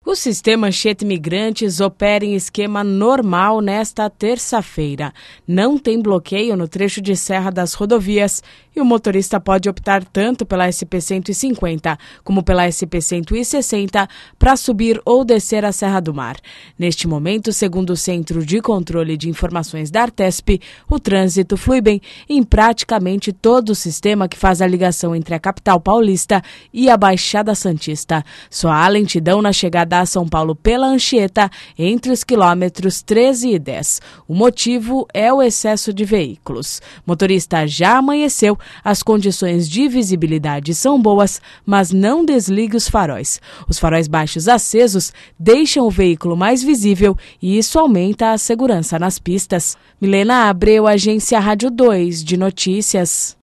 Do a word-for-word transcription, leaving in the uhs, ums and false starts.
O sistema Anchieta Imigrantes opera em esquema normal nesta terça-feira. Não tem bloqueio no trecho de serra das rodovias e o motorista pode optar tanto pela S P cento e cinquenta como pela S P cento e sessenta para subir ou descer a Serra do Mar. Neste momento, segundo o Centro de Controle de Informações da Artesp, o trânsito flui bem em praticamente todo o sistema que faz a ligação entre a capital paulista e a Baixada Santista. Só há lentidão na chegada a São Paulo pela Anchieta entre os quilômetros treze e dez. O motivo é o excesso de veículos. Motorista já amanheceu, as condições de visibilidade são boas, mas não desligue os faróis. Os faróis baixos acesos deixam o veículo mais visível e isso aumenta a segurança nas pistas. Milena Abreu, Agência Rádio dois de Notícias.